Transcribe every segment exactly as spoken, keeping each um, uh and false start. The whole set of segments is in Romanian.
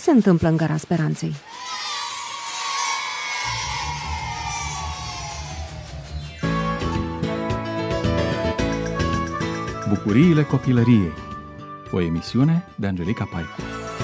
se întâmplă în Gara Speranței? Bucuriile copilăriei. O emisiune de Angelica Paicu.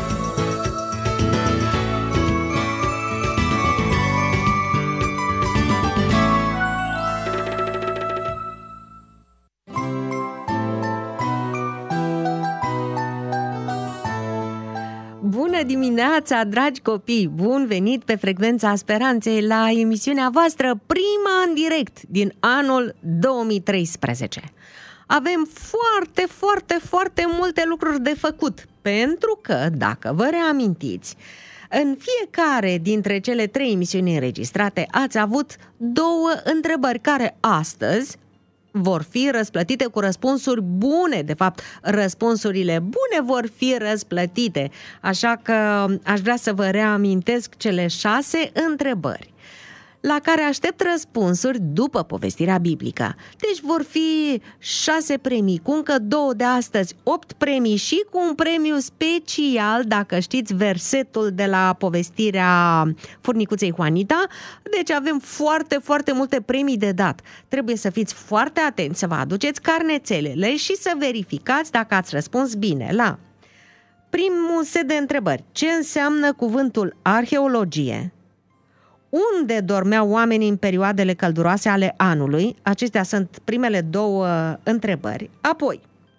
Bună dimineața, dragi copii! Bun venit pe Frecvența Speranței la emisiunea voastră, prima în direct din anul două mii treisprezece. Avem foarte, foarte, foarte multe lucruri de făcut, pentru că, dacă vă reamintiți, în fiecare dintre cele trei emisiuni înregistrate ați avut două întrebări care astăzi vor fi răsplătite cu răspunsuri bune. De fapt, răspunsurile bune vor fi răsplătite. Așa că aș vrea să vă reamintesc cele șase întrebări la care aștept răspunsuri după povestirea biblică. Deci vor fi șase premii, cu încă două de astăzi, opt premii și cu un premiu special, dacă știți versetul de la povestirea furnicuței Juanita. Deci avem foarte, foarte multe premii de dat. Trebuie să fiți foarte atenți, să vă aduceți carnețelele și să verificați dacă ați răspuns bine la primul set de întrebări. Ce înseamnă cuvântul arheologie? Unde dormeau oamenii în perioadele călduroase ale anului? Acestea sunt primele două întrebări. Apoi,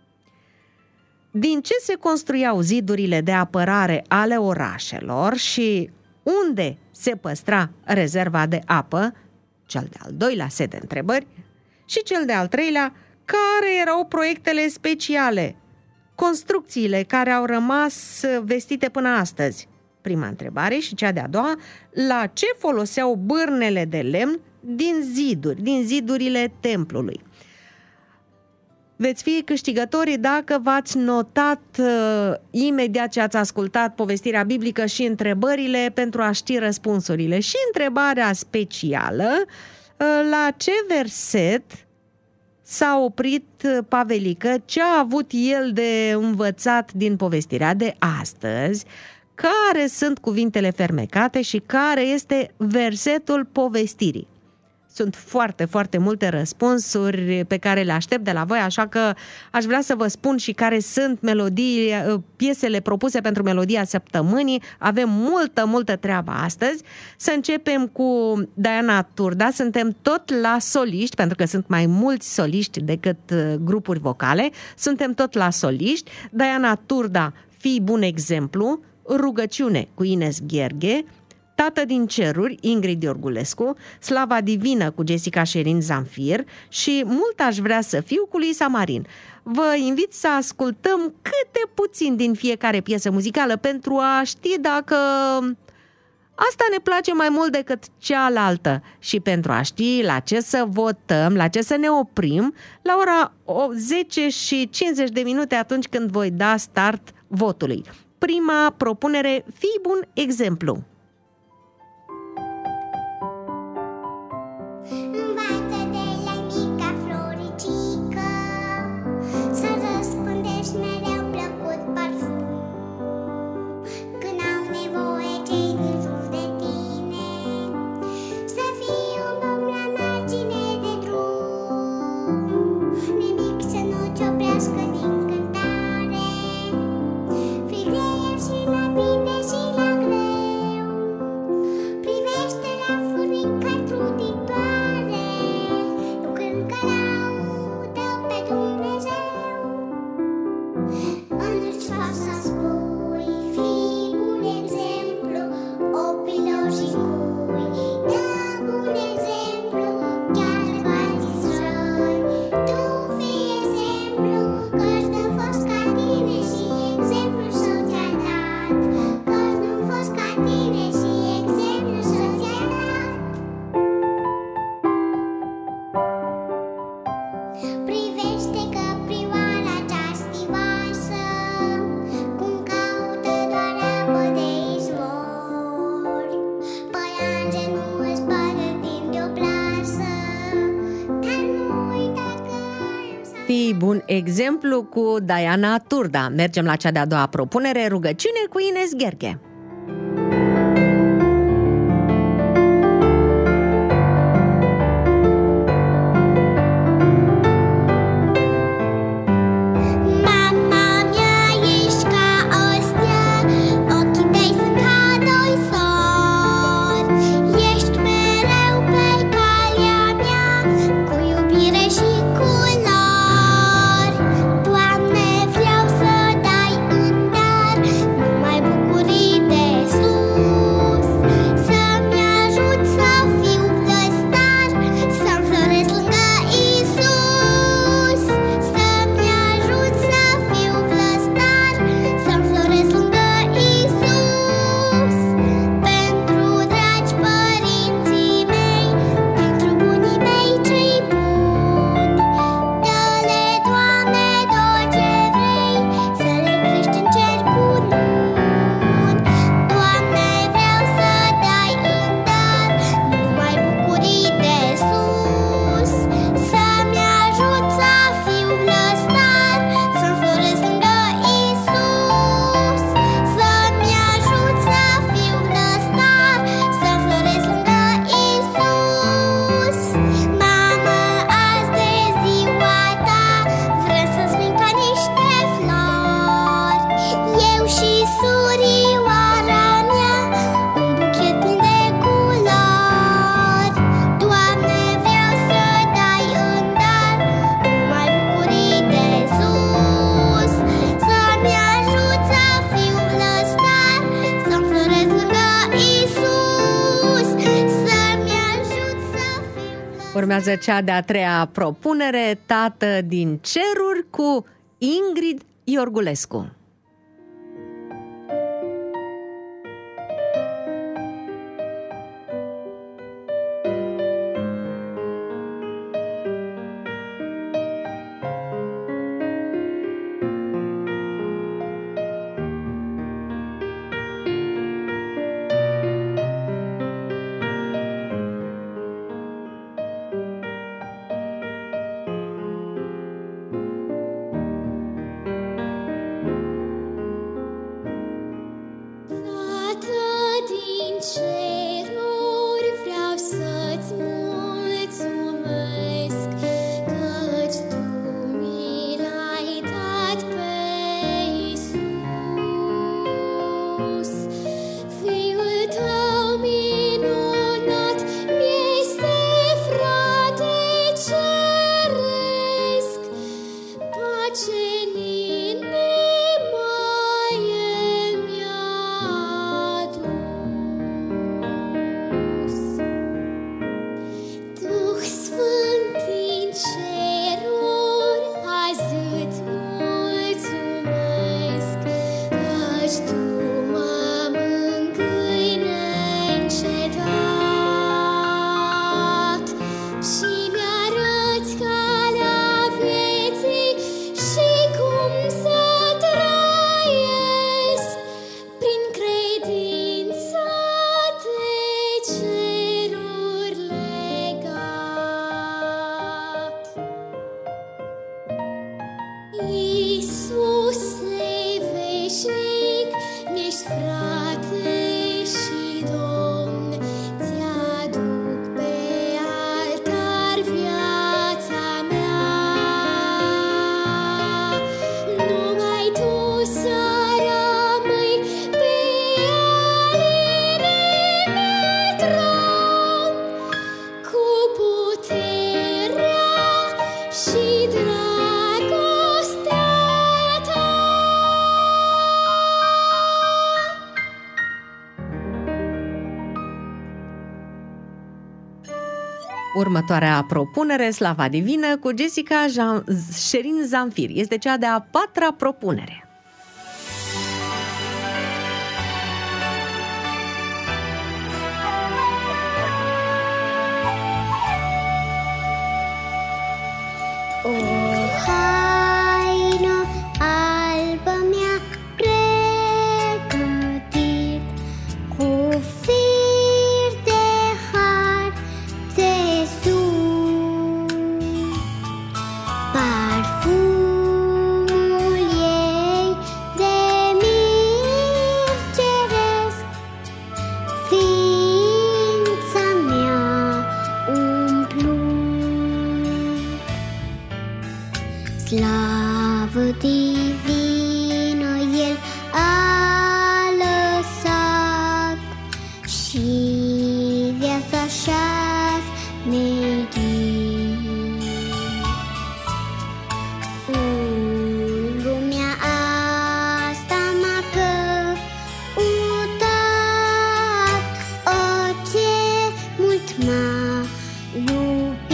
din ce se construiau zidurile de apărare ale orașelor și unde se păstra rezerva de apă? Cel de-al doilea set de întrebări. Și cel de-al treilea, care erau proiectele speciale, construcțiile care au rămas vestite până astăzi? Prima întrebare. Și cea de-a doua, la ce foloseau bârnele de lemn din ziduri, din zidurile templului? Veți fi câștigătorii dacă v-ați notat uh, imediat ce ați ascultat povestirea biblică și întrebările pentru a ști răspunsurile. Și întrebarea specială, uh, la ce verset s-a oprit Pavelică, ce a avut el de învățat din povestirea de astăzi, care sunt cuvintele fermecate și care este versetul povestirii. Sunt foarte, foarte multe răspunsuri pe care le aștept de la voi, așa că aș vrea să vă spun și care sunt melodii, piesele propuse pentru melodia săptămânii. Avem multă, multă treabă astăzi. Să începem cu Diana Turda. Suntem tot la soliști, pentru că sunt mai mulți soliști decât grupuri vocale. Suntem tot la soliști. Diana Turda, Fii bun exemplu, Rugăciune cu Ines Gherghe, Tată din ceruri, Ingrid Iorgulescu, Slava divină cu Jessica Sherin Zamfir și Mult aș vrea să fiu cu Luisa Marin. Vă invit să ascultăm câte puțin din fiecare piesă muzicală pentru a ști dacă asta ne place mai mult decât cealaltă și pentru a ști la ce să votăm, la ce să ne oprim la ora zece și cincizeci de minute, atunci când voi da start votului. Prima propunere, Fii bun exemplu. Învață de la mica floricică să răspândești mereu plăcut parfum. Când au nevoie cei din jur de tine, să fii un pom la margine de drum. Nimic să nu te oprească din cântare, fii greier și la bine și la greu. Privește la furnica truditoare, lucrând ca laudă pe Dumnezeu. Încerci să spui, fii bun exemplu, opilor și cui. Dă bun exemplu, chiar alții străi. Tu fii exemplu, căci nu-mi fost ca tine și exemplu să ți-a dat. Căci nu-mi fost ca tine și exemplu să ți-a dat. Privește căprioara cea stimoasă, cum caută doar apă de izvor. Păianjen nu îți pare timp de o plasă, dar nu uita că ai să... Fii bun exemplu cu Diana Turda. Mergem la cea de-a doua propunere, Rugăciune cu Ines Gherghe. Urmează cea de-a treia propunere, Tată din ceruri, cu Ingrid Iorgulescu. Următoarea propunere, Slava Divină, cu Jessica Jean- Sherin Zamfir. Este cea de-a patra propunere. O haină albă mi-a pregătit cu fir de har țesut. Parfumul ei de mir ceresc, ființa mea umplut. Slavă divină El a lăsat și viața așa-ți medit. În lumea asta m-a căutat, o, ce mult m-a iubit.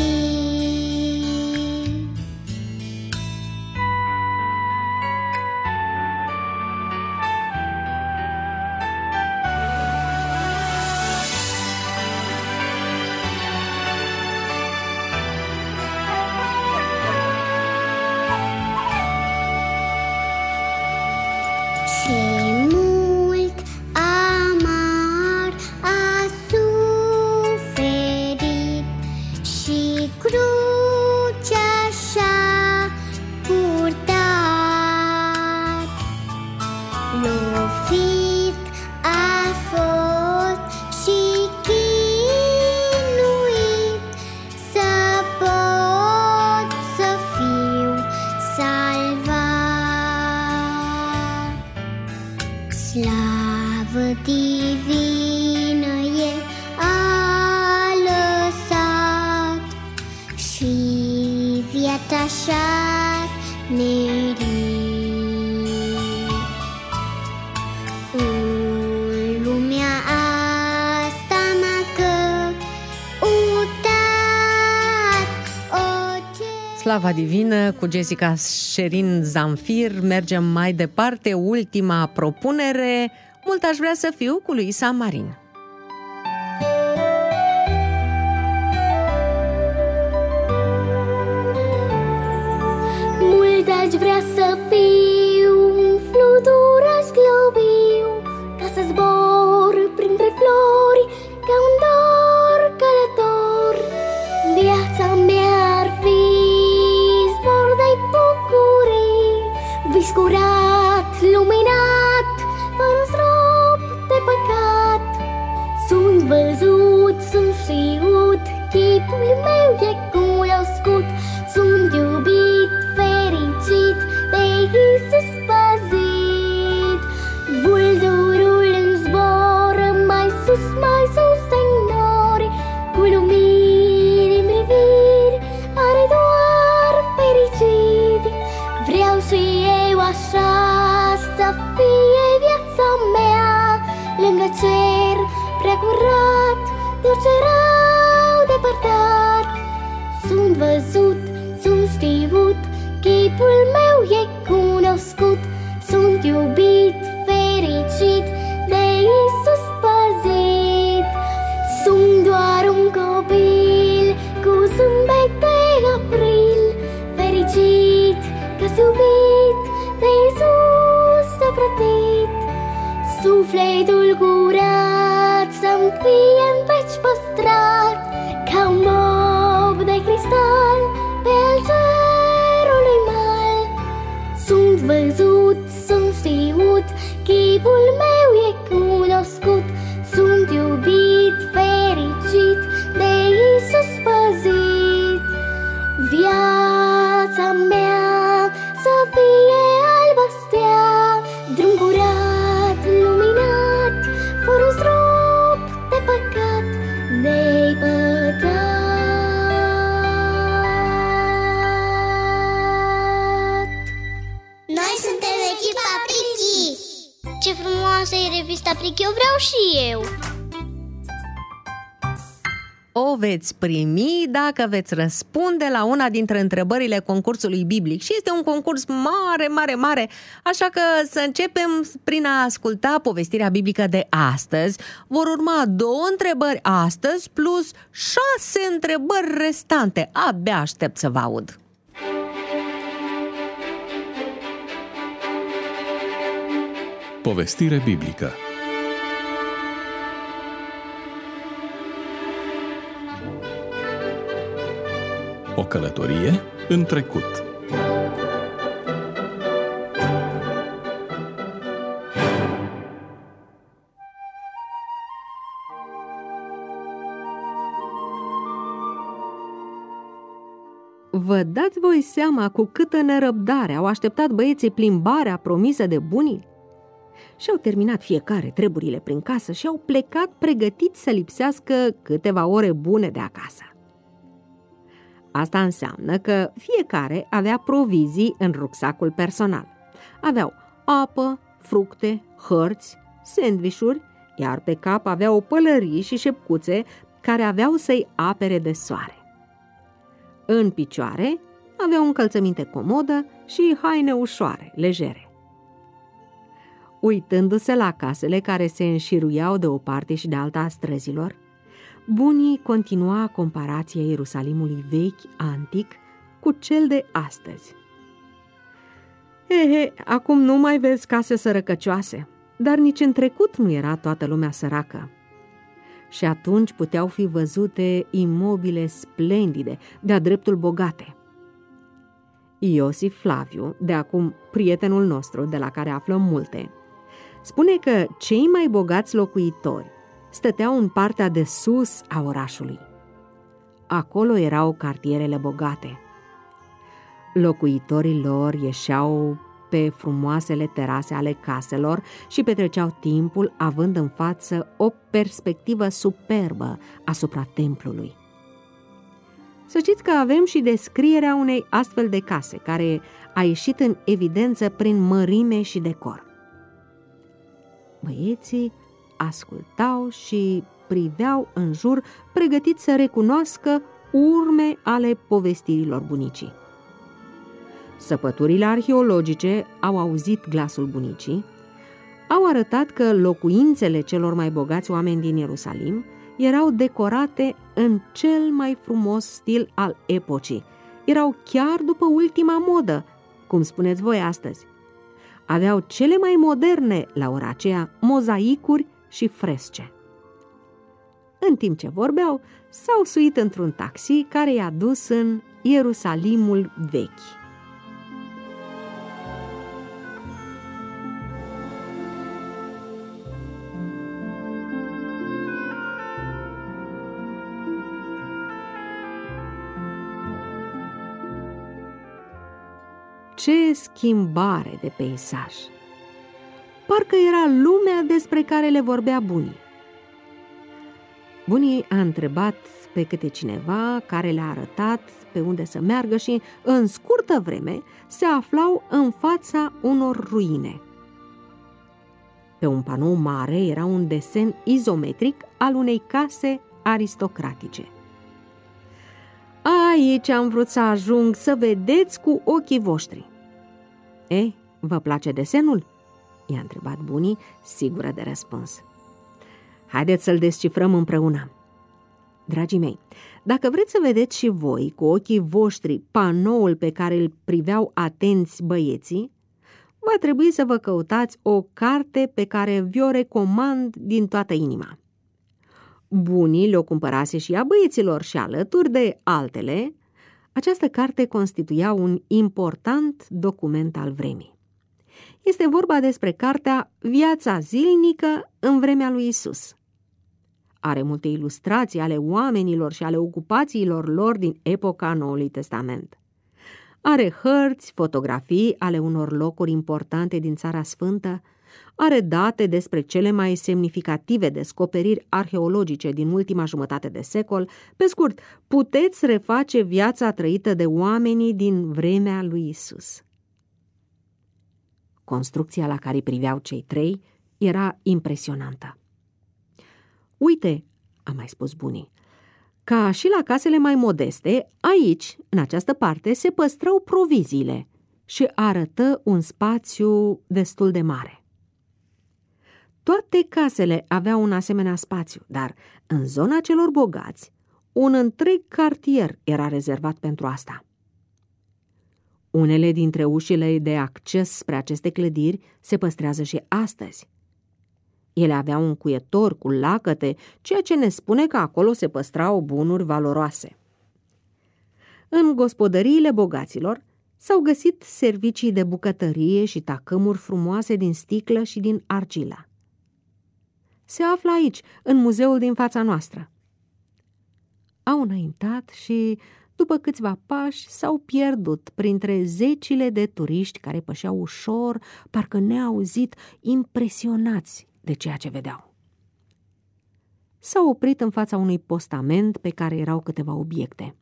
Ce mult amar a suferit și crucea și-a purtat. Lovit a fost și chinuit să pot să fiu salvat. Slavă divină El a lăsat și viața așa-ți merit. În lumea asta m-a căutat, slava divină, cu Jessica Sherin Zamfir mergem mai departe. Ultima propunere, Mult aș vrea să fiu, cu Luisa Marin. Mult aș vrea să fiu un fluturaș globiu, ca să zbor printre flori ca un dor călător. Viața mea ar fi zbor de bucurii, vis curat, luminat, fără strop de păcat. Sunt văzut, sunt știut, chipul meu e cunoscut. Sunt iubit, fericit, de Iisus păzit. Vulturul îmi zboară mai sus, mai sus în nori, cu lumini în priviri, are doar fericit. Vreau și eu așa să fie viața mea, lângă cer prea curat, de orice rău depărtat. Sunt văzut, sunt știut, chipul meu e cunoscut. Sunt iubit, fericit, de Iisus păzit. Sunt doar un copil cu zâmbet de april, fericit, că-s iubit, de Iisus ocrotit. Sufletul curat să-mi fie în veci păstrat, ca un mob de cristal pe al cerului mal. Sunt văzut, sunt știut, chipul meu e cunoscut. Sunt iubit, fericit, de Iisus păzit. Viața mea să fie albă stea, drum curat, luminat, fără strop de păcat nepătat. Noi suntem echipa Prichi. Ce frumoasă e revista Prichi, o vreau și eu. O veți primi dacă veți răspunde la una dintre întrebările concursului biblic. Și este un concurs mare, mare, mare. Așa că să începem prin a asculta povestirea biblică de astăzi. Vor urma două întrebări astăzi plus șase întrebări restante. Abia aștept să vă aud. Povestire biblică. O călătorie în trecut. Vă dați voi seama cu câtă nerăbdare au așteptat băieții plimbarea promisă de bunii? Și-au terminat fiecare treburile prin casă și au plecat pregătiți să lipsească câteva ore bune de acasă. Asta înseamnă că fiecare avea provizii în rucsacul personal. Aveau apă, fructe, hărți, sandvișuri, iar pe cap aveau pălării și șepcuțe care aveau să-i apere de soare. În picioare aveau încălțăminte comodă și haine ușoare, legere. Uitându-se la casele care se înșiruiau de o parte și de alta a străzilor, bunii continua comparația Ierusalimului vechi, antic, cu cel de astăzi. Ehe, acum nu mai vezi case sărăcăcioase, dar nici în trecut nu era toată lumea săracă. Și atunci puteau fi văzute imobile splendide, de-a dreptul bogate. Iosif Flaviu, de acum prietenul nostru, de la care aflăm multe, spune că cei mai bogați locuitori stăteau în partea de sus a orașului. Acolo erau cartierele bogate. Locuitorii lor ieșeau pe frumoasele terase ale caselor și petreceau timpul având în față o perspectivă superbă asupra templului. Să știți că avem și descrierea unei astfel de case, care a ieșit în evidență prin mărime și decor. Băieții ascultau și priveau în jur, pregătiți să recunoască urme ale povestirilor bunicii. Săpăturile arheologice au auzit glasul bunicii, au arătat că locuințele celor mai bogați oameni din Ierusalim erau decorate în cel mai frumos stil al epocii. Erau chiar după ultima modă, cum spuneți voi astăzi. Aveau cele mai moderne, la ora aceea, mozaicuri și fresce. În timp ce vorbeau, s-au suit într-un taxi care i-a dus în Ierusalimul vechi. Ce schimbare de peisaj! Parcă era lumea despre care le vorbea bunii. Bunii a întrebat pe câte cineva care le-a arătat pe unde să meargă și, în scurtă vreme, se aflau în fața unor ruine. Pe un panou mare era un desen izometric al unei case aristocratice. Aici am vrut să ajung, să vedeți cu ochii voștri. Ei, vă place desenul? I-a întrebat bunii, sigură de răspuns. Haideți să-l descifrăm împreună. Dragii mei, dacă vreți să vedeți și voi cu ochii voștri panoul pe care îl priveau atenți băieții, va trebui să vă căutați o carte pe care vi-o recomand din toată inima. Bunii le-o cumpărase și a băieților și alături de altele, această carte constituia un important document al vremii. Este vorba despre cartea Viața zilnică în vremea lui Isus. Are multe ilustrații ale oamenilor și ale ocupațiilor lor din epoca Noului Testament. Are hărți, fotografii ale unor locuri importante din Țara Sfântă, are date despre cele mai semnificative descoperiri arheologice din ultima jumătate de secol. Pe scurt, puteți reface viața trăită de oamenii din vremea lui Isus. Construcția la care priveau cei trei era impresionantă. Uite, a mai spus bunii, ca și la casele mai modeste, aici, în această parte, se păstrau proviziile și arătă un spațiu destul de mare. Toate casele aveau un asemenea spațiu, dar în zona celor bogați, un întreg cartier era rezervat pentru asta. Unele dintre ușile de acces spre aceste clădiri se păstrează și astăzi. Ele aveau un cuietor cu lacăte, ceea ce ne spune că acolo se păstrau bunuri valoroase. În gospodăriile bogaților s-au găsit servicii de bucătărie și tacâmuri frumoase din sticlă și din argilă. Se află aici, în muzeul din fața noastră. Au înaintat și, după câțiva pași, s-au pierdut printre zecile de turiști care pășeau ușor, parcă neauzit, impresionați de ceea ce vedeau. S-au oprit în fața unui postament pe care erau câteva obiecte.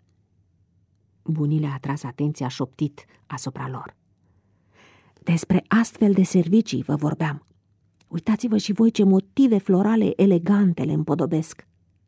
Bunii le-a atras atenția șoptit asupra lor. Despre astfel de servicii vă vorbeam. Uitați-vă și voi ce motive florale elegante le împodobesc.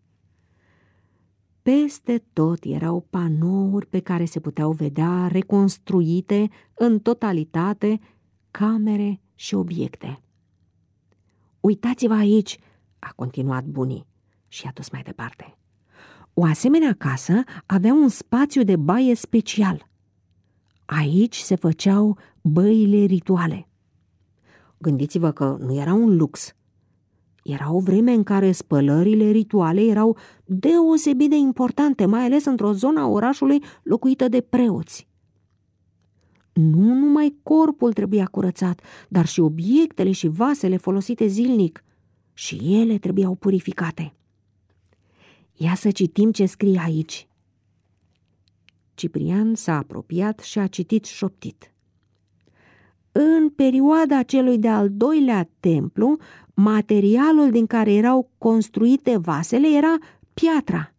Peste tot erau panouri pe care se puteau vedea reconstruite în totalitate camere și obiecte. Uitați-vă aici, a continuat bunii și a dus mai departe. O asemenea casă avea un spațiu de baie special. Aici se făceau băile rituale. Gândiți-vă că nu era un lux. Era o vreme în care spălările rituale erau deosebit de importante, mai ales într-o zonă a orașului locuită de preoți. Nu numai corpul trebuia curățat, dar și obiectele și vasele folosite zilnic. Și ele trebuiau purificate. Ia să citim ce scrie aici. Ciprian s-a apropiat și a citit șoptit. În perioada celui de-al doilea templu, materialul din care erau construite vasele era piatra.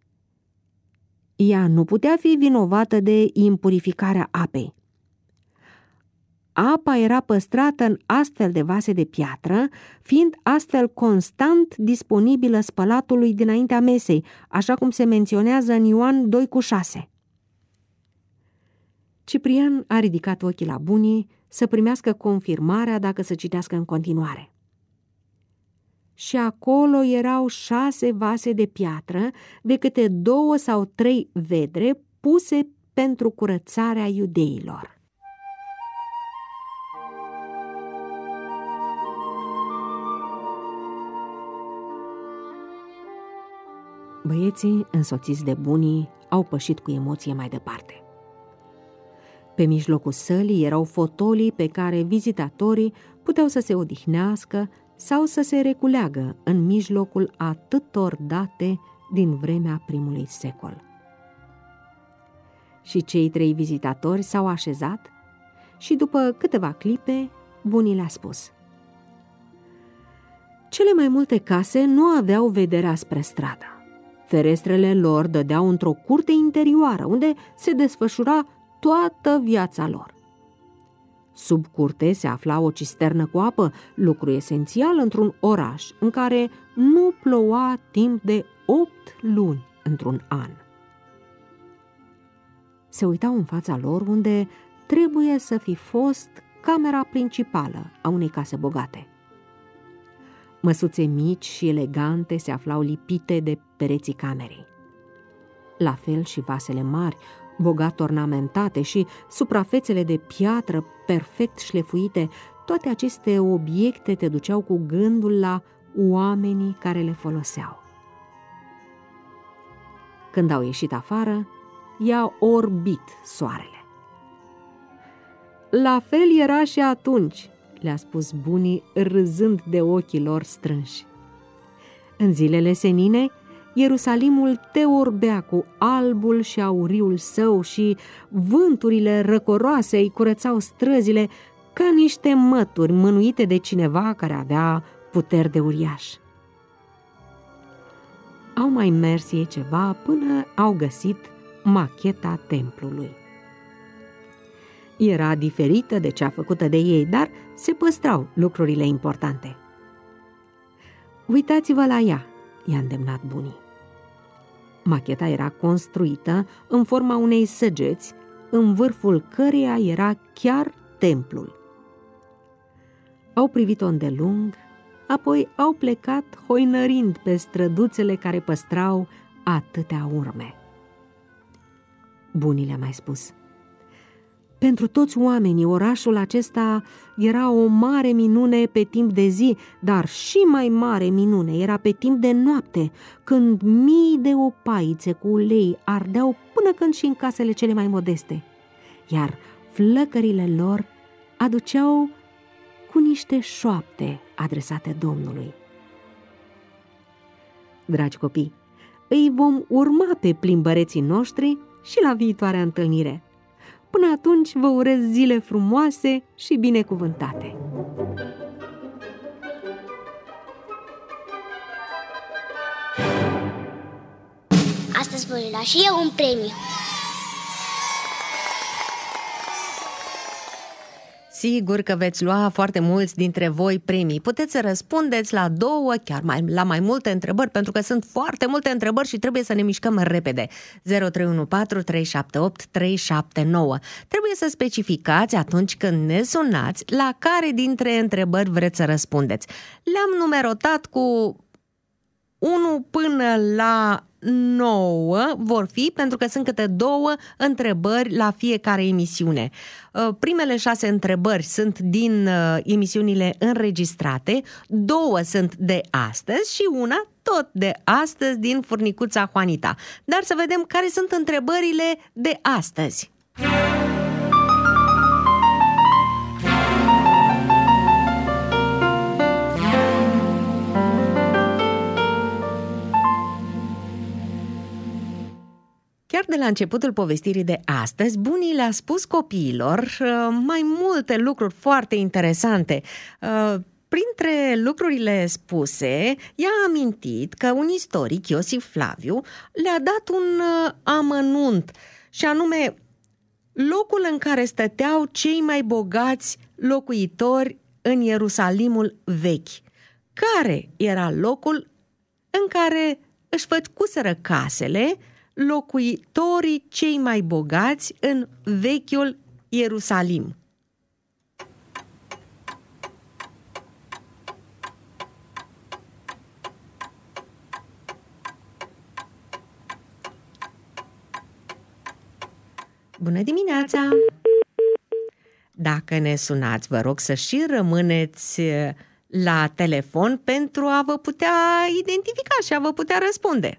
Ea nu putea fi vinovată de impurificarea apei. Apa era păstrată în astfel de vase de piatră, fiind astfel constant disponibilă spălatului dinaintea mesei, așa cum se menționează în Ioan doi cu șase. Ciprian a ridicat ochii la bunii să primească confirmarea dacă să citească în continuare. Și acolo erau șase vase de piatră, de câte două sau trei vedre puse pentru curățarea iudeilor. Băieții, însoțiți de bunii, au pășit cu emoție mai departe. Pe mijlocul sălii erau fotolii pe care vizitatorii puteau să se odihnească sau să se reculeagă în mijlocul atâtor date din vremea primului secol. Și cei trei vizitatori s-au așezat și după câteva clipe, bunii le-a spus: cele mai multe case nu aveau vederea spre stradă. Ferestrele lor dădeau într-o curte interioară, unde se desfășura toată viața lor. Sub curte se afla o cisternă cu apă, lucru esențial într-un oraș în care nu ploua timp de opt luni într-un an. Se uitau în fața lor unde trebuie să fi fost camera principală a unei case bogate. Măsuțe mici și elegante se aflau lipite de pereții camerei. La fel și vasele mari, bogat ornamentate, și suprafețele de piatră perfect șlefuite, toate aceste obiecte te duceau cu gândul la oamenii care le foloseau. Când au ieșit afară, i-a orbit soarele. La fel era și atunci, le-a spus bunii, râzând de ochii lor strânși. În zilele senine, Ierusalimul te orbea cu albul și auriul său și vânturile răcoroase îi curățau străzile ca niște mături mânuite de cineva care avea puteri de uriaș. Au mai mers ei ceva până au găsit macheta templului. Era diferită de cea făcută de ei, dar se păstrau lucrurile importante. Uitați-vă la ea, i-a îndemnat bunii. Macheta era construită în forma unei săgeți, în vârful căreia era chiar templul. Au privit-o îndelung, apoi au plecat hoinărind pe străduțele care păstrau atâtea urme. Bunii le-a mai spus: pentru toți oamenii, orașul acesta era o mare minune pe timp de zi, dar și mai mare minune era pe timp de noapte, când mii de opaițe cu ulei ardeau până când și în casele cele mai modeste, iar flăcările lor aduceau cu niște șoapte adresate Domnului. Dragi copii, îi vom urma pe plimbăreții noștri și la viitoarea întâlnire. Până atunci vă urez zile frumoase și binecuvântate! Astăzi voi lua și eu un premiu. Sigur că veți lua foarte mulți dintre voi premii. Puteți să răspundeți la două, chiar mai, la mai multe întrebări, pentru că sunt foarte multe întrebări și trebuie să ne mișcăm repede. zero trei unu patru trei șapte opt trei șapte nouă. Trebuie să specificați atunci când ne sunați la care dintre întrebări vreți să răspundeți. Le-am numerotat cu unu până la nouă vor fi, pentru că sunt câte două întrebări la fiecare emisiune. Primele șase întrebări sunt din emisiunile înregistrate, două sunt de astăzi și una tot de astăzi din Furnicuța Juanita. Dar să vedem care sunt întrebările de astăzi. Chiar de la începutul povestirii de astăzi, bunii le-a spus copiilor mai multe lucruri foarte interesante. Printre lucrurile spuse, i-a amintit că un istoric, Iosif Flaviu, le-a dat un amănunt, și anume locul în care stăteau cei mai bogați locuitori în Ierusalimul vechi. Care era locul în care își făcuseră casele locuitorii cei mai bogați în vechiul Ierusalim? Bună dimineața! Dacă ne sunați, vă rog să și rămâneți la telefon pentru a vă putea identifica și a vă putea răspunde.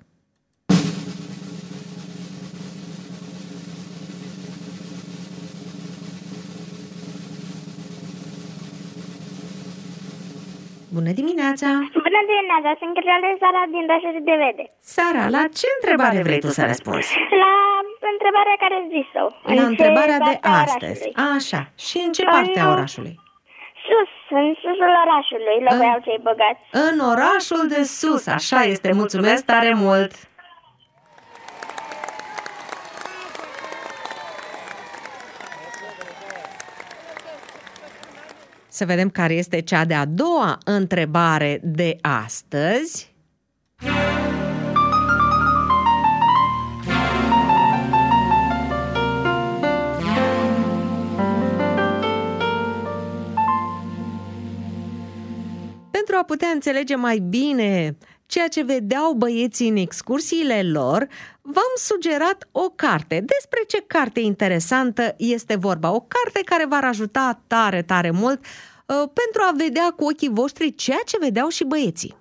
Bună dimineața! Bună dimineața, sunt Cristian Sara din Dașuri de Vede. Sara, la ce întrebare vrei tu să răspunzi? La întrebarea care ați zis-o. La întrebarea de astăzi. Așa. Și în ce parte a orașului? Sus, în susul orașului, locuiau cei bogați. În orașul de sus, așa este. Mulțumesc tare mult! Să vedem care este cea de-a doua întrebare de astăzi. Pentru a putea înțelege mai bine ceea ce vedeau băieții în excursiile lor, v-am sugerat o carte. Despre ce carte interesantă este vorba? O carte care v-ar ajuta tare, tare mult uh, pentru a vedea cu ochii voștri ceea ce vedeau și băieții.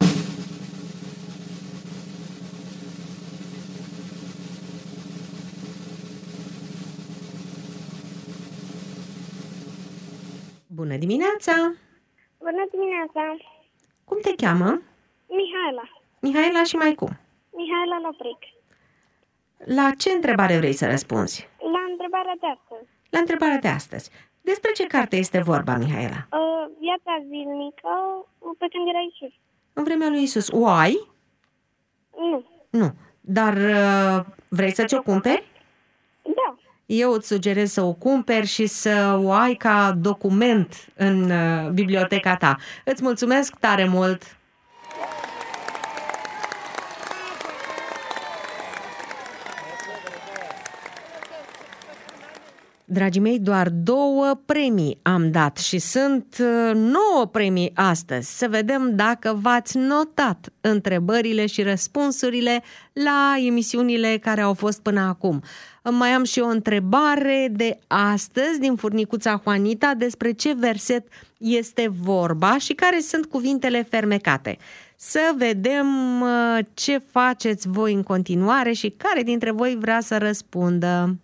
Bună dimineața! Bună dimineața! Cum te cheamă? Mihaela. Mihaela și mai cum? Mihaela Lopric. La ce întrebare vrei să răspunzi? La întrebarea de astăzi. La întrebarea de astăzi. Despre ce carte este vorba, Mihaela? Uh, viața zilnică pe când era Iisus. În vremea lui Iisus. O ai? Nu. Nu. Dar uh, vrei să ți-o cumperi? Da. Eu îți sugerez să o cumperi și să o ai ca document în uh, biblioteca ta. Îți mulțumesc tare mult! Dragii mei, doar două premii am dat și sunt nouă premii astăzi. Să vedem dacă v-ați notat întrebările și răspunsurile la emisiunile care au fost până acum. Mai am și o întrebare de astăzi din furnicuța Juanita despre ce verset este vorba și care sunt cuvintele fermecate. Să vedem ce faceți voi în continuare și care dintre voi vrea să răspundă.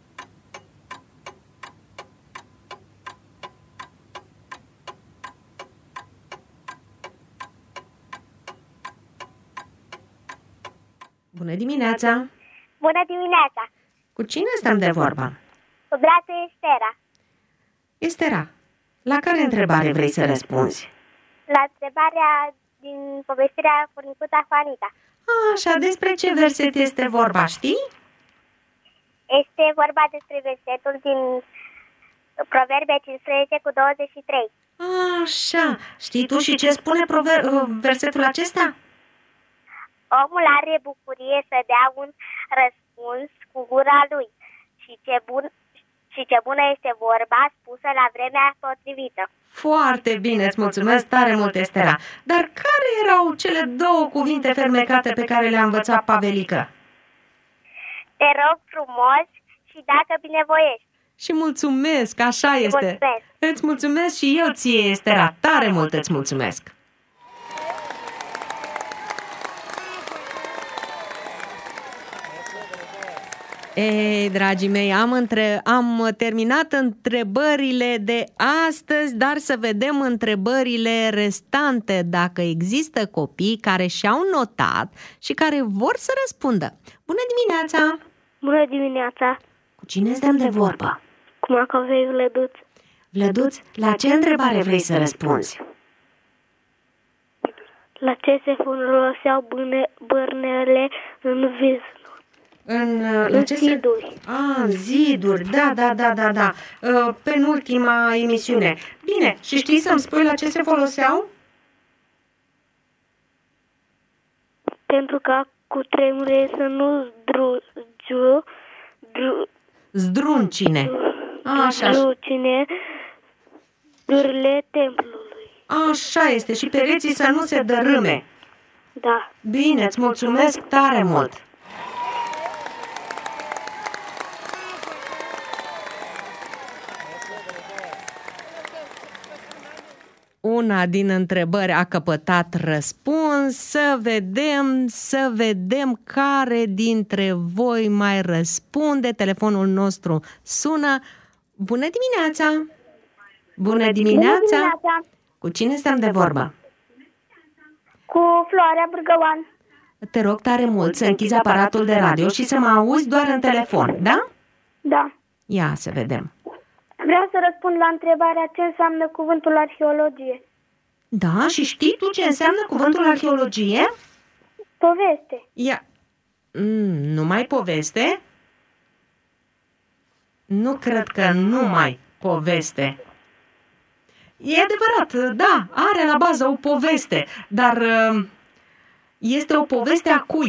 Bună dimineața! Bună dimineața! Cu cine stăm de vorba? Cu braț Estera. Estera, la care întrebare vrei să răspunzi? La întrebarea din povestirea furnicuța Juanita. Așa, despre ce verset este vorba, știi? Este vorba despre versetul din Proverbe cincisprezece cu douăzeci și trei. Așa, știi tu și ce spune prover- versetul acesta? Omul are bucurie să dea un răspuns cu gura lui și ce, bun, și ce bună este vorba spusă la vremea potrivită. Foarte bine, îți mulțumesc tare mult, Estera. Dar care erau cele două cuvinte fermecate pe care le-a învățat Pavelică? Te rog frumos și dacă binevoiești. Și mulțumesc, așa este. Mulțumesc. Îți mulțumesc și eu ție, Estera, tare mult îți mulțumesc. Ei, dragii mei, am, între... am terminat întrebările de astăzi, dar să vedem întrebările restante, dacă există copii care și-au notat și care vor să răspundă. Bună dimineața! Bună dimineața! Cu cine stăm de vorbă? Cu Macovei Vlăduț. Vlăduț, la ce întrebare vrei să răspunzi? La ce se foloseau bâne, bârnele în vis? În, la În ce ziduri. Se... Ah, ziduri, da, da, da, da, da. Uh, penultima emisiune. Bine, și știi să-mi spui la ce se foloseau? Pentru că cu tremure să nu zdrugiu, dru, Zdruncine. Așa, zdrucine durile templului. așa este. Și pereții să nu se dărâme. Da. Bine, îți mulțumesc tare mult. Una din întrebări a căpătat răspuns. Să vedem, să vedem care dintre voi mai răspunde. Telefonul nostru sună. Bună dimineața! Bună dimineața! Cu cine stăm de vorbă? Cu Floarea Bârgăoan. Te rog tare mult să închizi aparatul de radio și să mă auzi doar în telefon, da? Da. Ia să vedem. Vreau să răspund la întrebarea ce înseamnă cuvântul arheologie. Da, și știi tu ce înseamnă cuvântul arheologie? Poveste. Ia. Mm, numai poveste? Nu cred că numai poveste. E adevărat, da, are la bază o poveste, dar uh, este o poveste a cui?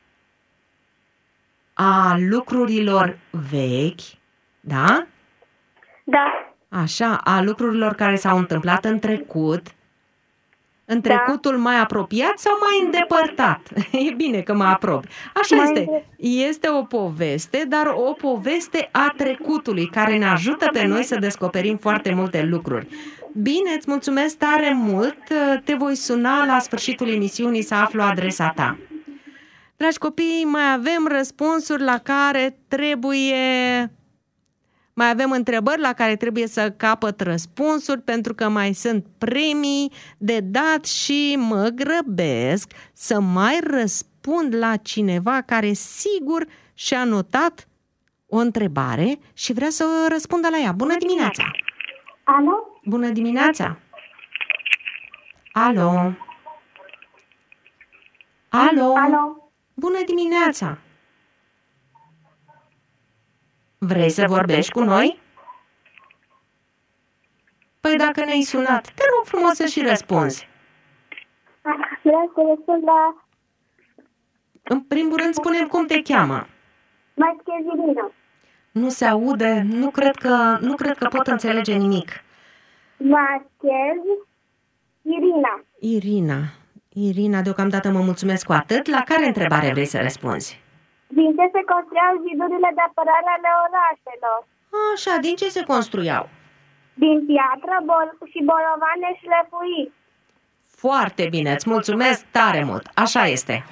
A lucrurilor vechi, da? Da. Așa, a lucrurilor care s-au întâmplat în trecut, în trecutul mai apropiat sau mai îndepărtat? E bine că mă apropi. Așa Mai este. îndepărtat. Este o poveste, dar o poveste a trecutului, care ne ajută pe noi să descoperim foarte multe lucruri. Bine, îți mulțumesc tare mult. Te voi suna la sfârșitul emisiunii să aflu adresa ta. Dragi copii, mai avem răspunsuri la care trebuie... Mai avem întrebări la care trebuie să capăt răspunsuri, pentru că mai sunt premii de dat și mă grăbesc să mai răspund la cineva care sigur și-a notat o întrebare și vrea să răspundă la ea. Bună dimineața! Alo? Bună dimineața! Alo? Alo? Alo? Bună dimineața! Vrei să vorbești cu noi? Păi dacă ne-ai sunat, te rog frumos să și răspunzi. Vreau să răspund la În primul rând, spune-mi cum te cheamă. mai Irina. Nu se aude, nu cred că, nu cred că pot înțelege nimic. Marchez Irina. Irina, Irina, deocamdată mă mulțumesc cu atât. La care întrebare vrei să răspunzi? Din ce se construiau zidurile de apărare ale orașelor? Așa, din ce se construiau? Din piatră bol- și bolovane șlefuit. Foarte bine, îți mulțumesc tare mult. Așa este.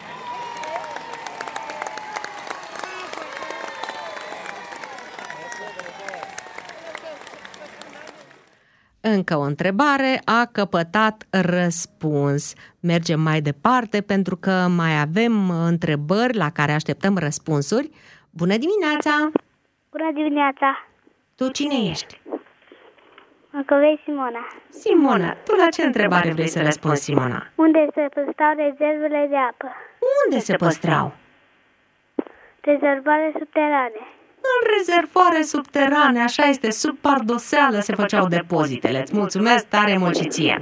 Încă o întrebare a căpătat răspuns. Mergem mai departe pentru că mai avem întrebări la care așteptăm răspunsuri. Bună dimineața! Bună dimineața! Tu cine ești? Măcovei Simona. Simona, tu la ce întrebare vrei să răspunzi, Simona? Unde se păstrau rezervele de apă? Unde se păstrau? Rezervoare subterane. În rezervoare subterane, așa este, sub pardoseală se făceau depozitele. Îți mulțumesc tare mult și ție!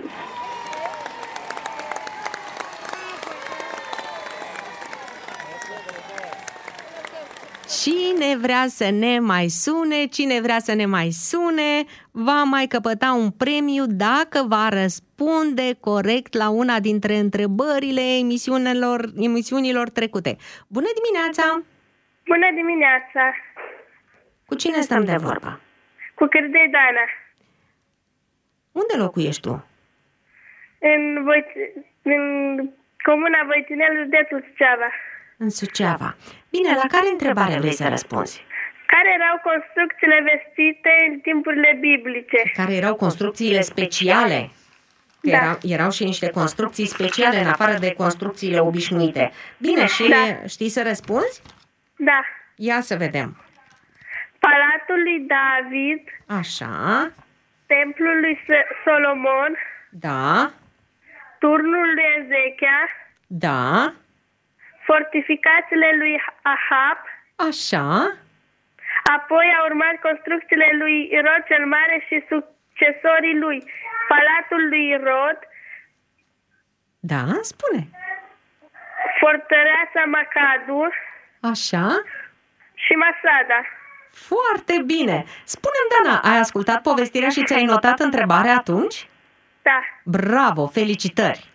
Cine vrea să ne mai sune, cine vrea să ne mai sune, va mai căpăta un premiu dacă va răspunde corect la una dintre întrebările emisiunilor, emisiunilor trecute. Bună dimineața! Bună dimineața! Cu cine stăm de vorbă? Cu Cârdei Dana. Unde locuiești tu? În, Voiț- în comuna Voitinel, județul Suceava. În Suceava. Bine, la care întrebare vrei să răspunzi? Care erau construcțiile vestite în timpurile biblice? Care erau construcțiile speciale? Că Da. erau, erau și niște construcții speciale în afară de construcțiile obișnuite. Bine, și Da. știi să răspunzi? Da. Ia să vedem. Palatul lui David, Așa, templul lui S- Solomon, da, turnul lui Ezechia, da, fortificațiile lui Ahab, așa, apoi au urmat construcțiile lui Irod cel Mare și succesorii lui, palatul lui Irod, da, spune. Fortăreața Macadu Așa? și Masada. Foarte bine! Spune-mi, Dana, ai ascultat povestirea și ți-ai notat întrebarea atunci? Da. Bravo! Felicitări!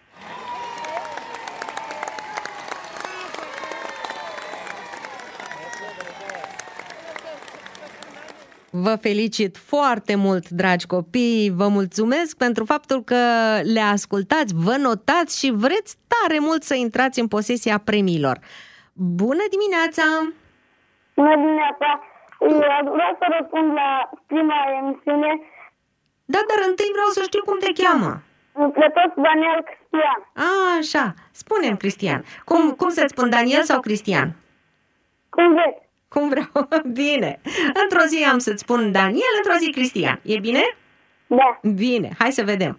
Vă felicit foarte mult, dragi copii! Vă mulțumesc pentru faptul că le ascultați, vă notați și vreți tare mult să intrați în posesia premiilor. Bună dimineața! Bună dimineața! Vreau să răspund la prima emisiune. Da, dar întâi vreau să știu cum te cheamă. Plătos Daniel Cristian. A, așa. Spune-mi, Cristian. Cum, cum să-ți spun, Daniel sau Cristian? Cum vreți? Cum vreau. Bine. Într-o zi am să-ți spun Daniel, într-o zi Cristian. E bine? Da. Bine. Hai să vedem.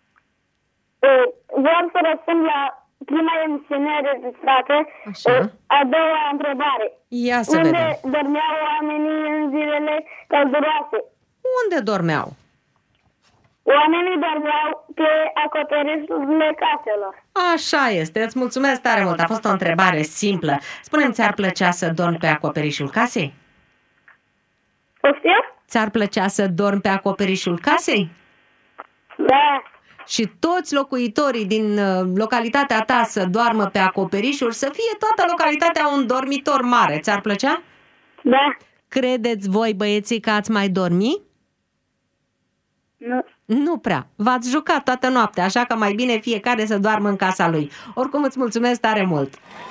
Vreau să răspund la prima emisiune înregistrată. Așa. A doua întrebare. Ia să Unde vedem. dormeau oamenii în zilele călduroase? Unde dormeau? Oamenii dormeau pe acoperișurile caselor. Așa este. Îți mulțumesc tare mult. A fost o întrebare simplă. Spune-mi, ți-ar plăcea să dormi pe acoperișul casei? Poftim? Ți-ar plăcea să dormi pe acoperișul casei? Da. Și toți locuitorii din uh, localitatea ta să doarmă pe acoperișuri, să fie toată localitatea un dormitor mare. Ți-ar plăcea? Da. Credeți voi, băieții, că ați mai dormi? Nu. Nu prea. V-ați jucat toată noaptea, așa că mai bine fiecare să doarmă în casa lui. Oricum îți mulțumesc tare mult!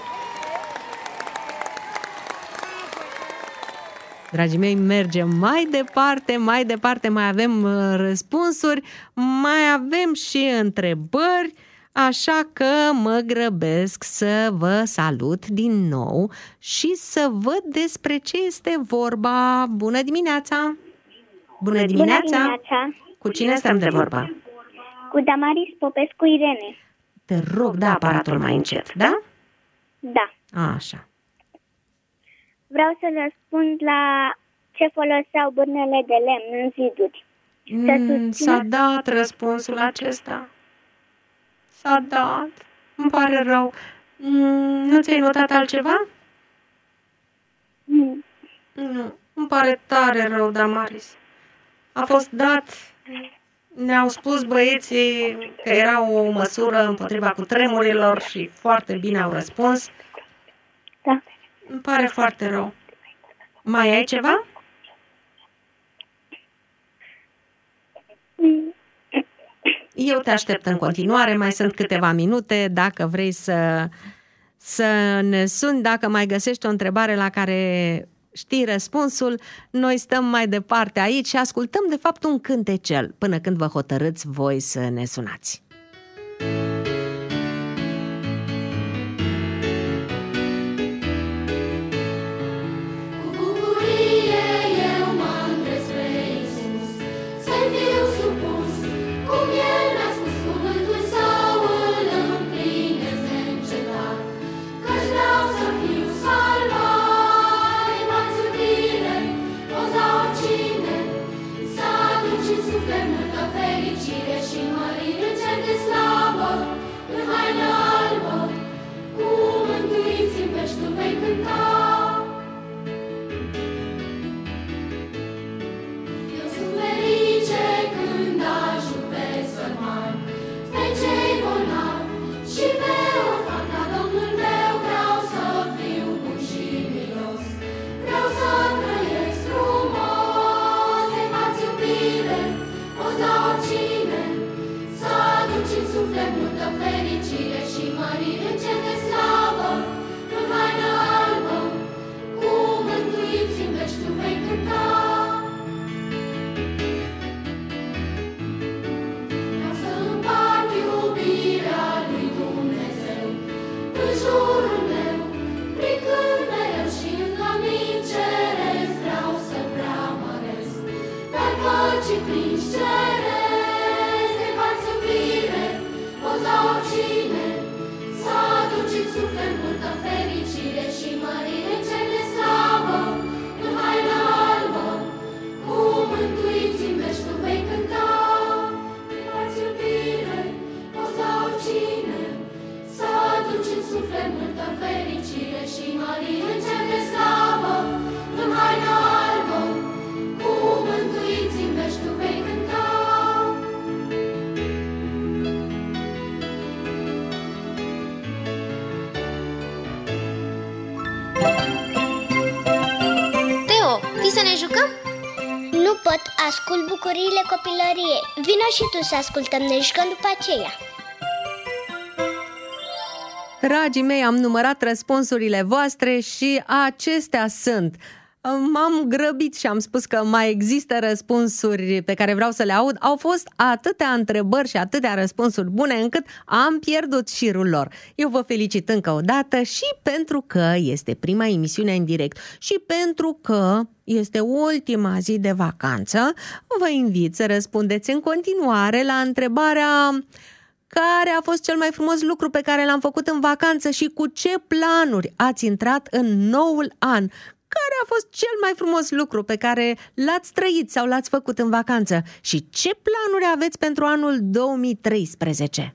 Dragii mei, mergem mai departe, mai departe, mai avem uh, răspunsuri, mai avem și întrebări, așa că mă grăbesc să vă salut din nou și să văd despre ce este vorba. Bună dimineața! Bună dimineața! Bună dimineața! Cu cine stăm de vorbă? Cu Damaris Popescu Irene. Te rog, da aparatul mai încet, da? Da. A, așa. Vreau să răspund la ce foloseau bârnele de lemn în ziduri. Mm, s-a dat răspunsul acesta. S-a dat. Îmi pare rău. Mm, nu ți-ai notat altceva? Mm. Nu. Îmi pare tare rău, Damaris. A fost dat. Ne-au spus băieții că era o măsură împotriva cutremurilor și foarte bine au răspuns. Da. Îmi pare foarte rău. Mai ai ceva? Eu te aștept în continuare, mai sunt câteva minute, dacă vrei să, să ne suni, dacă mai găsești o întrebare la care știi răspunsul, noi stăm mai departe aici și ascultăm de fapt un cântecel până când vă hotărâți voi să ne sunați. Multă ascult bucuriile copilăriei. Vino și tu să ascultăm, ne jucăm după aceea. Dragii mei, am numărat răspunsurile voastre și acestea sunt. M-am grăbit și am spus că mai există răspunsuri pe care vreau să le aud. Au fost atâtea întrebări și atâtea răspunsuri bune încât am pierdut șirul lor. Eu vă felicit încă o dată și pentru că este prima emisiune în direct și pentru că este ultima zi de vacanță, vă invit să răspundeți în continuare la întrebarea: care a fost cel mai frumos lucru pe care l-am făcut în vacanță și cu ce planuri ați intrat în noul an? Care a fost cel mai frumos lucru pe care l-ați trăit sau l-ați făcut în vacanță? Și ce planuri aveți pentru anul două mii treisprezece?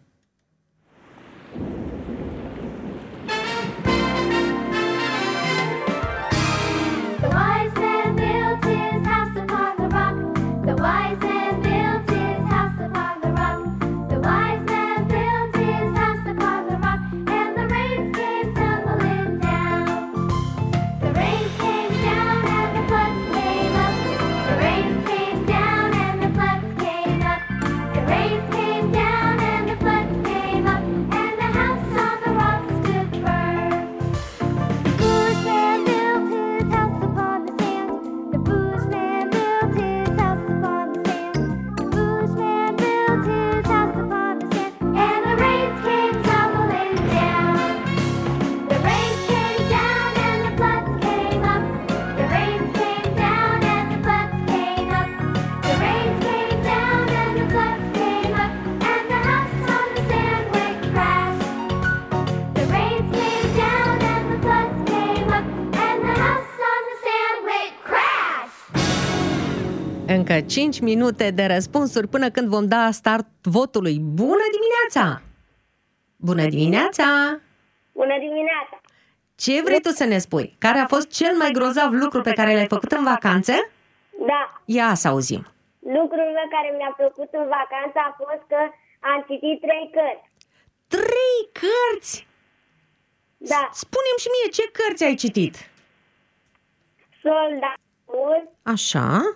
The wise man built his house upon the rock. The wise man built his house upon the rock. The wise man built his house upon the rock, and the rains came tumbling down. The rains came down and the floods came up. The rains came down and the floods came up. The rains came down and the floods came up, and the house on the rock stood firm. The foolish man built his house upon the sand. The foolish man built his house upon the sand. The foolish man built his house upon the sand, and the rains came tumbling down. The rains came down and the floods came up. The rains came down and the floods came up. The rains came down and the floods came up, and the house on the sand went crash. The rains came down and the floods came up, and the house on the sand went crash. Încă cinci minute de răspunsuri până când vom da start votului. Bună dimineața! Bună dimineața! Bună dimineața! Ce vrei tu să ne spui? Care a fost cel mai grozav lucru pe care l-ai făcut în vacanță? Da, Ia să auzim. lucrul care mi-a plăcut în vacanță a fost că am citit trei cărți. Trei cărți! Da, Spune-mi și mie, ce cărți ai citit? Soldatul, Așa.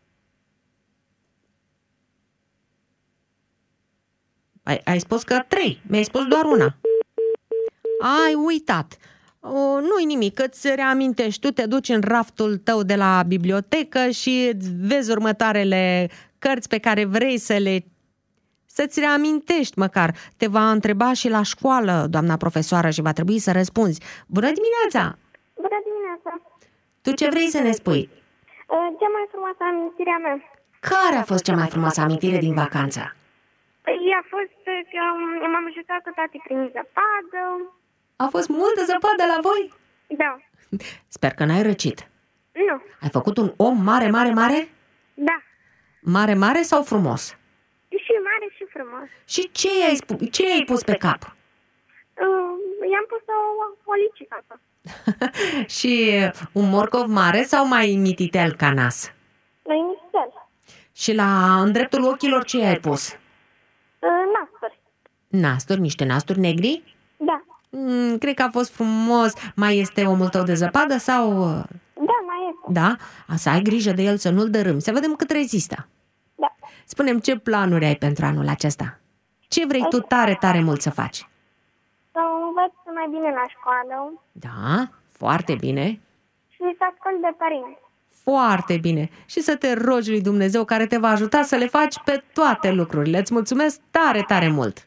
Ai, ai spus că trei, mi-ai spus doar una. Ai uitat. O, nu-i nimic, îți reamintești, tu te duci în raftul tău de la bibliotecă și îți vezi următoarele cărți pe care vrei să le... Să-ți reamintești măcar. Te va întreba și la școală, doamna profesoară, și va trebui să răspunzi. Bună dimineața! bună dimineața! Tu ce vrei să ne spui? Cea mai frumoasă amintire a mea Care a fost cea mai frumoasă amintire din vacanță? a fost că m-am jucat cu tati prin zăpadă. A fost multă zăpadă la voi? Da, Sper că n-ai răcit. nu, Ai făcut un om mare, mare, mare? da, Mare, mare sau frumos? și mare și frumos. Și ce ai, spu- ce ai pus pe cap? Uh, i-am pus o, o licică asta. Și un morcov mare sau mai mititel ca nas? La inițial. Și la în dreptul ochilor ce ai pus? Uh, nasturi. Nasturi, niște nasturi negri? Da, Mm, cred că a fost frumos. Mai este omul tău de zăpadă sau... da, mai este. Da? A, să ai grijă de el, să nu-l dărâmi. Să vedem cât rezistă. Da. Spune-mi, ce planuri ai pentru anul acesta? Ce vrei tu tare, tare mult să faci? Să învăț mai bine la școală Da, foarte bine. și să ascult de părinți. Foarte bine. Și să te rogi lui Dumnezeu care te va ajuta să le faci pe toate lucrurile. Îți mulțumesc tare, tare mult!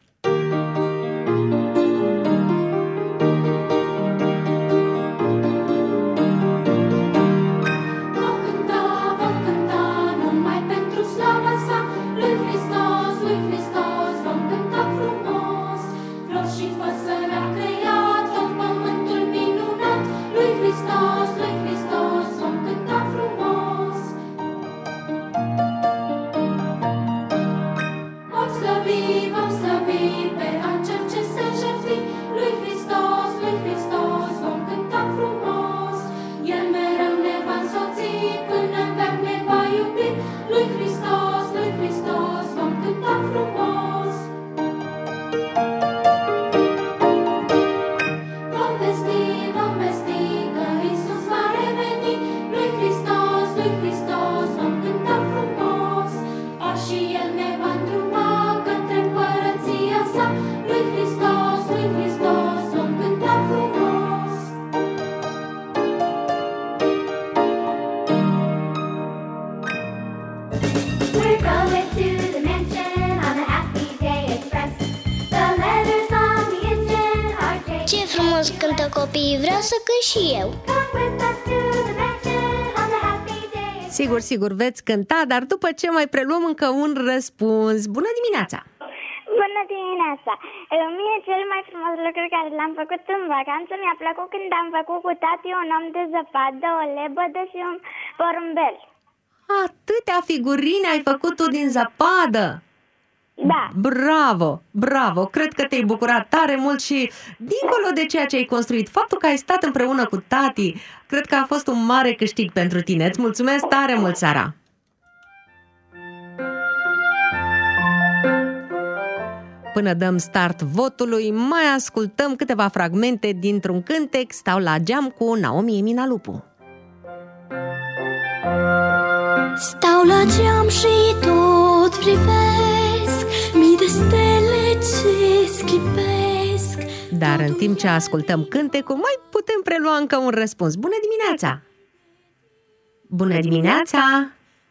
Vom cânta, vom cânta numai pentru slava sa. Lui Hristos, lui Hristos, vom cânta frumos. Flori și păsări a creat tot pământul minunat. Lui Hristos, lui Hristos, vom cânta frumos. Vom slăvi, vom slăvi frumos cântă copiii, vreau să cânt și eu. Come with us to the mansion on the happy day. Sigur, sigur, veți cânta, dar după ce mai preluăm încă un răspuns. Bună dimineața! Bună dimineața! Mie cel mai frumos lucru care l-am făcut în vacanță mi-a plăcut când am făcut cu tati un om de zăpadă, o lebădă și un porumbel. Atâtea figurine ai făcut tu din zăpadă! Da. Bravo, bravo! Cred că te-ai bucurat tare mult și, dincolo de ceea ce ai construit, faptul că ai stat împreună cu tati, cred că a fost un mare câștig pentru tine. Îți mulțumesc tare mult, Sara! Până dăm start votului, mai ascultăm câteva fragmente dintr-un cântec Stau la geam cu Naomi Emina Lupu. Stau la geam și tot privesc mii de stele ce schipesc. Dar în timp ce ascultăm cântecul, mai putem prelua încă un răspuns. Bună dimineața! Bună dimineața!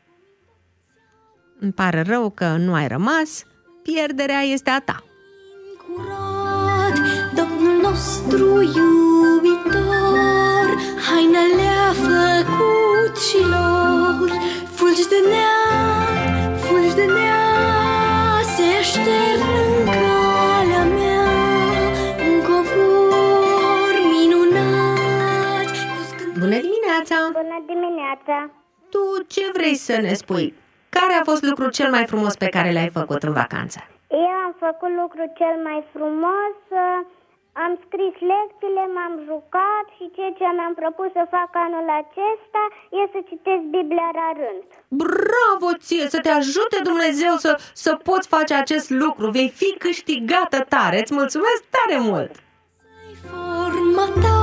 Îmi pare rău că nu ai rămas. Pierderea este a ta. Curat, Domnul nostru iubitor, haina le-a făcut și lor. Fulgi de nea, fulgi de nea, se aștern în calea mea, un covor minunat. Bună dimineața! Bună dimineața! Tu ce vrei să ne spui? Care a fost lucrul cel mai frumos pe care l-ai făcut în vacanță? Eu am făcut lucrul cel mai frumos, am scris lecțiile, m-am jucat și ceea ce mi-am propus să fac anul acesta e să citesc Biblia la rând. Bravo ție! Să te ajute Dumnezeu să, să poți face acest lucru. Vei fi câștigată tare. Îți mulțumesc tare mult! Forma ta,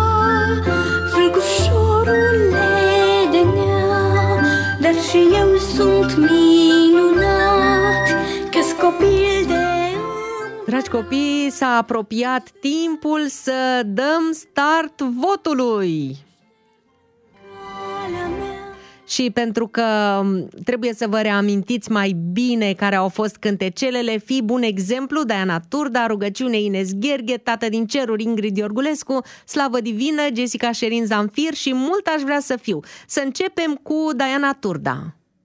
fălcușorule de neam, dar și eu sunt minunat, că-s copil de... Dragi copii, s-a apropiat timpul să dăm start votului. Și pentru că trebuie să vă reamintiți mai bine care au fost cântecelele, fii bun exemplu, Diana Turda, rugăciune Ines Gherghe, Tată din ceruri Ingrid Iorgulescu, Slavă divină Jessica Șerin Zamfir și Mult aș vrea să fiu. Să începem cu Diana Turda.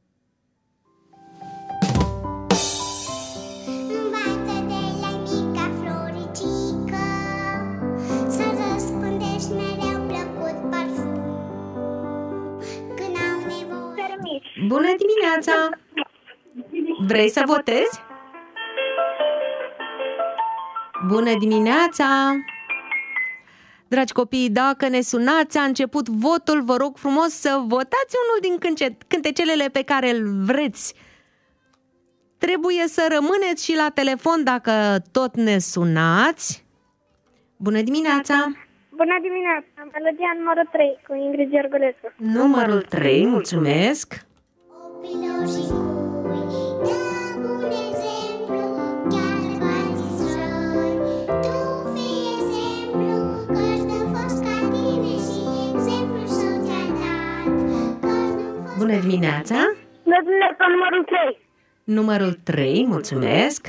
Învață de la mica floricică să răspândești mereu plăcut parfum. Când au nevoie. Permis. Bună dimineața! Vrei să votezi? Bună dimineața! Dragi copii, dacă ne sunați, a început votul, vă rog frumos să votați unul din cânce- cântecelele pe care îl vreți. Trebuie să rămâneți și la telefon dacă tot ne sunați. Bună dimineața! Bună dimineața! Melodia numărul trei cu Ingrid Iorgulescu. Numărul trei, mulțumesc! Opilor și cui, dă bun exemplu, chiar bați străi. Tu fii exemplu, că-și dă fost ca tine și exemplu și-o ți-a dat. Că-și dă fost Bună dimineața! Bună dimineața, numărul trei. Numărul trei, mulțumesc!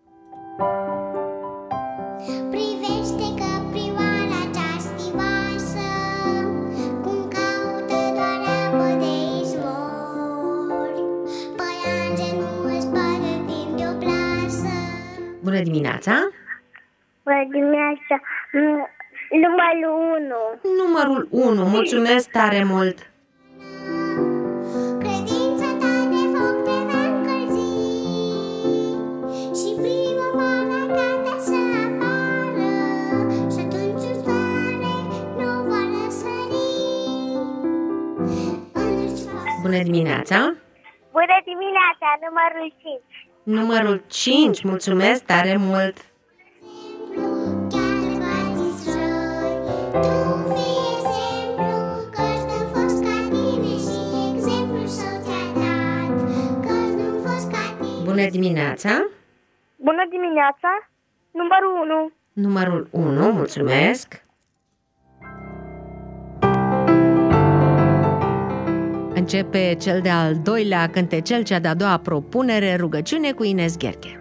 Privește căprioara cea stimoasă, cum caută doar apă de izvor. Păianjen nu își poate timp de o plasă. Bună dimineața! Bună dimineața, numărul unu. Numărul unu, mulțumesc tare mult! Credința ta de foc te va încălzi și primăvara gata să apară și atunci un soare nu va răsări. Bună dimineața! Bună dimineața, numărul cinci. Numărul cinci, mulțumesc tare mult! Chiar bați străi, tu fii exemplu, că-și dă fost ca tine și exemplu și-o ți-a dat. Că-și dă fost ca tine. Bună dimineața! Bună dimineața, numărul unu. Numărul unu, mulțumesc! Începe cel de-al doilea cântecel, cea de-a doua propunere, rugăciune cu Ines Gherghe.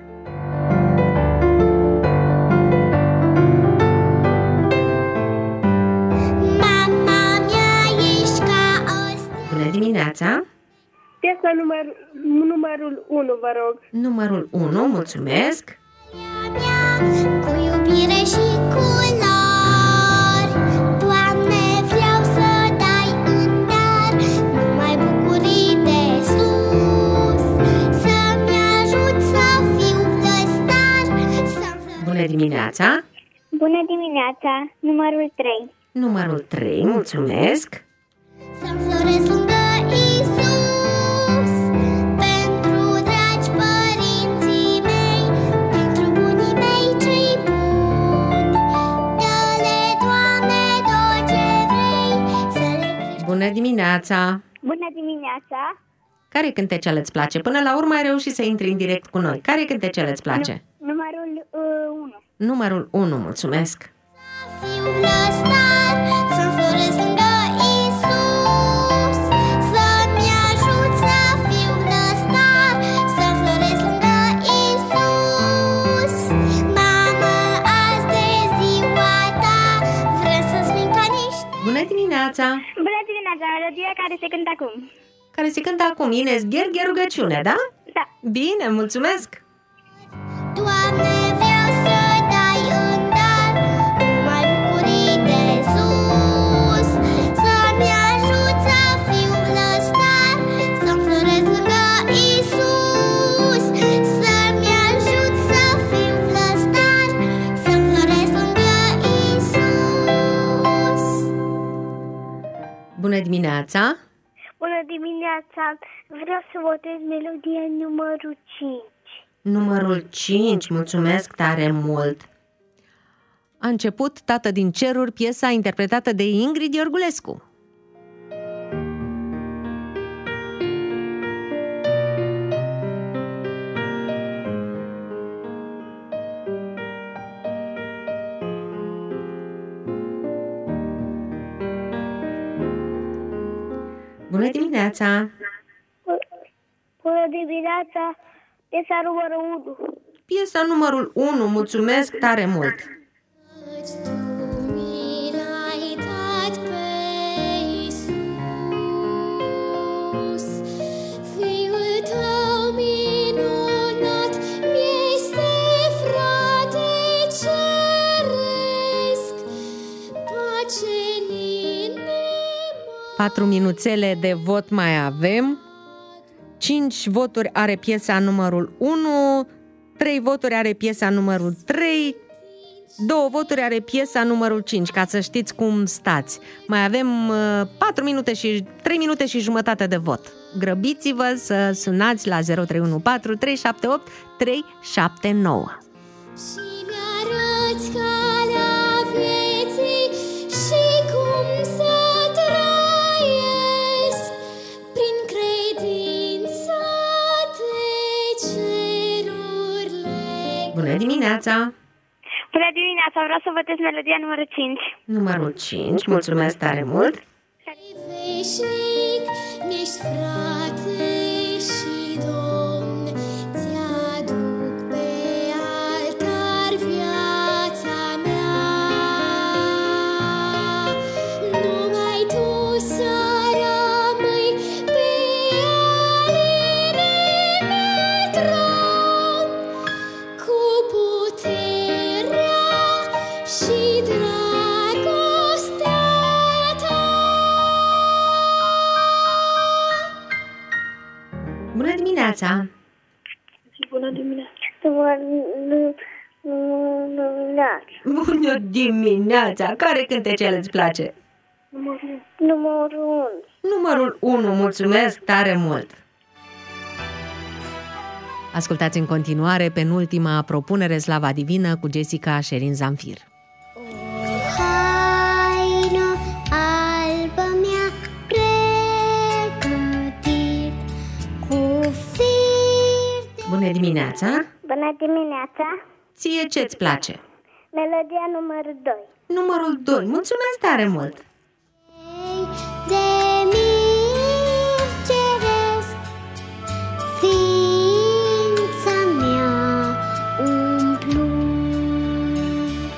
dimineața! Piesa număr, numărul unu, vă rog. Numărul unu, mulțumesc! Cu iubire și culori, Doamne, vreau să dai în dar numai bucurii de sus, să-mi ajut să fiu flăstar, să-mi Bună dimineața! Bună dimineața, numărul trei. Numărul trei, mulțumesc! Să-mi floresc lângă Iisus, pentru dragi părinții mei, pentru bunii mei cei buni. Dă-le, Doamne, tot ce vrei, să le crești. Bună dimineața! Bună dimineața, Care cântecel îți place? Până la urmă ai reușit să intri în direct cu noi. Care cântecel îți place? numărul unu. Numărul unu, mulțumesc! Fiu flăstar, să-mi floresc lângă Iisus, să-mi ajut să fiu flăstar, să-mi floresc lângă Iisus. Mamă, azi de ziua ta, vrem să-ți fim ca niște. Bună dimineața! Bună dimineața, melodia care se cântă acum. Care se cântă acum? Ines Gherghe, rugăciune, da? Da. Bine, mulțumesc! Doamne, vreau să dai în dar numai bucurii de sus, să-mi ajut să fiu flăstar, să-mi floresc lângă Iisus. Să-mi ajut să fiu flăstar, să-mi floresc lângă Iisus. Bună dimineața! Bună dimineața, vreau să votez melodia numărul cinci. Numărul cinci, mulțumesc tare mult! A început Tată din ceruri, piesa interpretată de Ingrid Iorgulescu. Bună dimineața! Bună dimineața, piesa numărul unu. Piesa numărul unu, mulțumesc tare mult! Căci tu mi l-ai dat pe Iisus, Fiul tău minunat, mi-este frate ceresc, pace în inima. Patru minuțele de vot mai avem. Cinci voturi are piesa numărul unu, trei voturi are piesa numărul trei, două voturi are piesa numărul cinci, ca să știți cum stați. Mai avem uh, patru minute și trei minute și jumătate de vot. Grăbiți-vă să sunați la zero trei unu patru trei șapte opt trei șapte nouă. Și mi-arăți calea vieții și cum să trăiesc, prin credință de ceruri leg. Bună dimineața! Bună dimineața, vreau să votez melodia numărul cinci. Numărul cinci, mulțumesc tare mult! Veșnic, mi-ești frate și domn, ți-aduc pe altar viața mea. Numai tu să rămâi pe alinele tron, cu puterea și dragostea ta. Bună dimineața! Bună dimineața. Bună dimineața! Care cântecel îți place? Numărul unu. Numărul unu, mulțumesc tare mult! Ascultați în continuare penultima propunere Slava Divină cu Jessica Sherin Zamfir. Haină albă mi-a pregătit cu fir de Bună dimineața! Bună dimineața, Ție ce-ți place? melodia numărul doi. Numărul doi, mulțumesc tare mult! de mir ceresc, ființa mea umplut.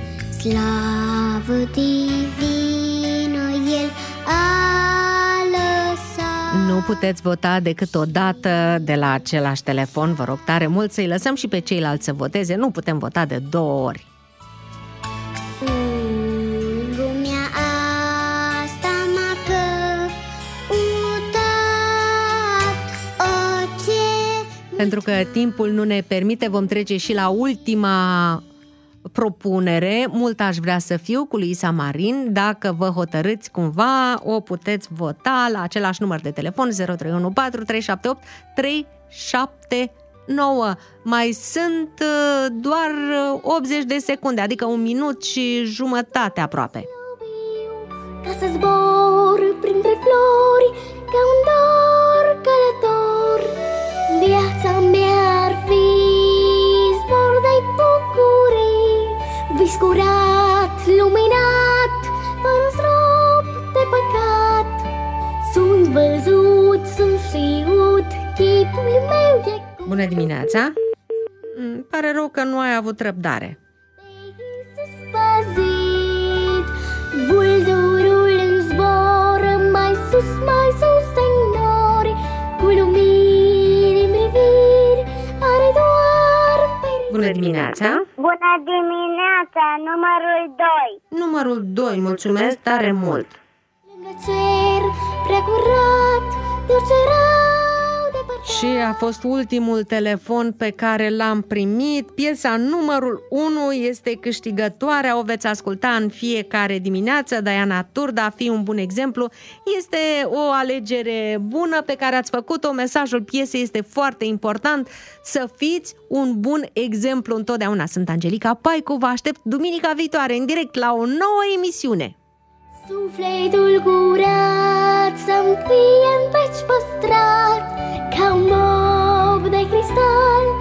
Slavă divină, El a Nu puteți vota decât o dată de la același telefon. Vă rog tare mult să-i lăsăm și pe ceilalți să voteze. Nu putem vota de două ori. Lumea asta m-a căutat, orice. Pentru că timpul nu ne permite, vom trece și la ultima propunere. Mult aș vrea să fiu, cu Luisa Marin. Dacă vă hotărâți cumva, o puteți vota la același număr de telefon zero trei unu patru trei șapte opt trei șapte nouă. Mai sunt uh, doar optzeci de secunde, adică un minut și jumătate aproape. Ca să zbor printre flori, ca un dor călător. Viața mea ar fi zbor de bucurii, vis curat, luminat, fără strop de păcat. Sunt văzut, sunt știut, chipul meu e cu Bună dimineața! Îmi pare rău că nu ai avut răbdare. Iisus păzit. Vulturul în zbor, mai sus, mai sus în nori, cu lumini în priviri, are doar fericire. Bună dimineața! Bună dimineața, numărul doi. Numărul doi, mulțumesc tare mult! Lângă cer, prea curat, de orice rău depărtat. Și a fost ultimul telefon pe care l-am primit. Piesa numărul unu este câștigătoarea, o veți asculta în fiecare dimineață. Diana Turda, Fii un bun exemplu. Este o alegere bună pe care ați făcut-o. Mesajul piesei este foarte important. Să fiți un bun exemplu întotdeauna. Sunt Angelica Paicu, vă aștept duminica viitoare în direct la o nouă emisiune. Sufletul curat să-mi fie în veci păstrat, ca un mob de cristal